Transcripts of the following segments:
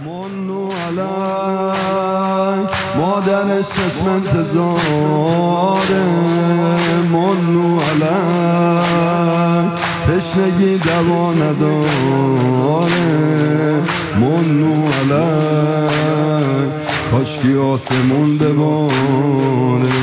منو علیک مادرش چشم انتظاره، منو علیک تشنگی دوا نداره، منو علیک کاشکی آسمون بباره.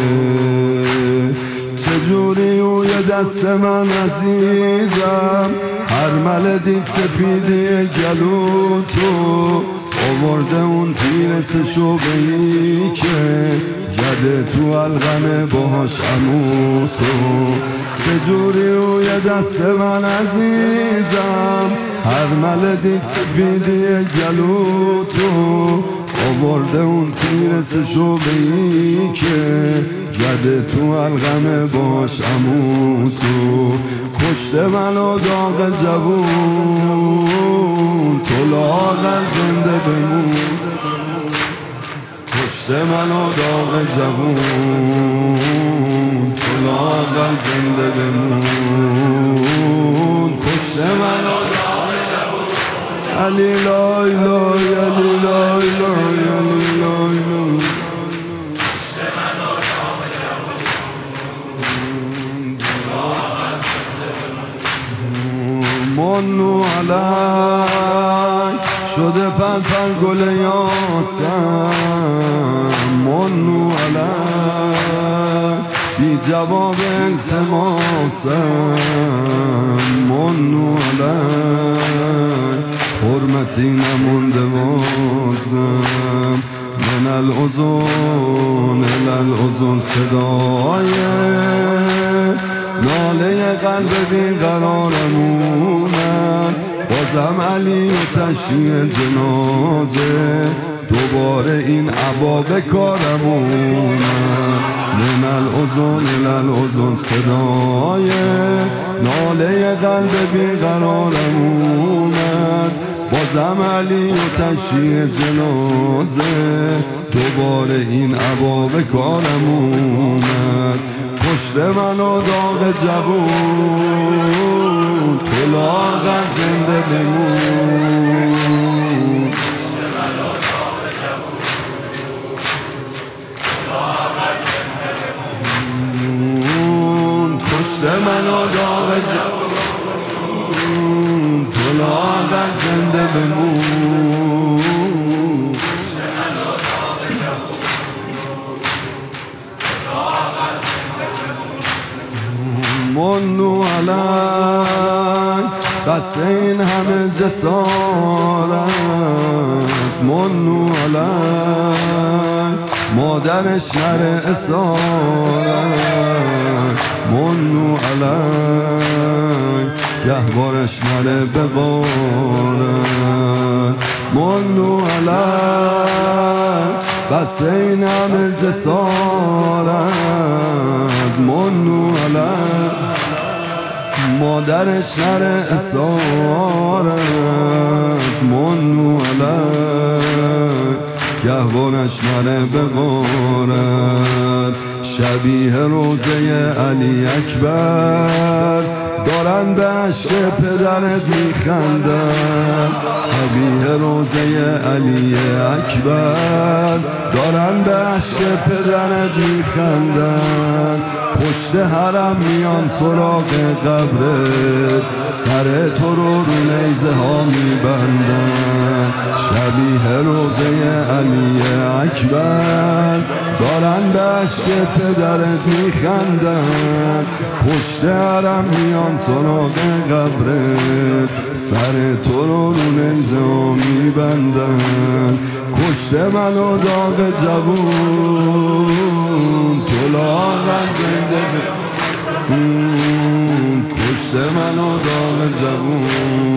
چجوری اوی دست من عزیزم هر مل دید سپیدی گلو تو آورده اون تیر سشوبهی که زده تو الغم باهاش عمو تو. چجوری اوی دست من عزیزم هر مل دید سپیدی گلو تو آورده اون تیر سشوبهی که زده تو الغم باش عمو تو. کشته منو داغ جوون تو لاغر زنده بمون، کشته منو داغ جوون تو لاغر زنده بمون، کشته منو داغ جوون. علی لای لای علی لای لای علی لای لای منو علیک شده پرپر گل یاسم، منو علیک بی جواب التماسم، منو علیک حرمتی نمونده بازم. من الازون الالازون صدای ناله قلب بیقرارمونم، بازم علی و تشییع جنازه دوباره این عبا به کارمونم. من الازون الالازون صدای ناله قلب بیقرارمونم، بازم علی و تشییع جنازه دوباره این عبا به کارمونم. پشت منو داغ جوون تو لاغر زنده بمون، پشت منو داغ جوون تو لاغر زنده بمون، پشت منو داغ جوون تو لاغر زنده بمون. منو علیک بس این همه جسارت، منو علیک مادرش نره اسارت، منو علیک گهوارش نره بغارت، منو علیک بس این همه جسارت، منو علیک مادرش نره اسارت، منو علیک گهوارش نره بغارت. شبیه روزه علی اکبر دارن به عشق پدرت میخندن، شبیه روزه علی اکبر دارن به عشق پدرت میخندن. پشت حرم میان سراغ قبرت سر تو رو نیزه ها میبندن، شبیه روزه علی اکبر دارن به عشق پدرت میخندن. پشت حرم میان سراغ قبرت سر تو رو نیزه ها میبندن. کشته منو داغ جوون تو لاغر زنده بمون، کشته منو داغ جوون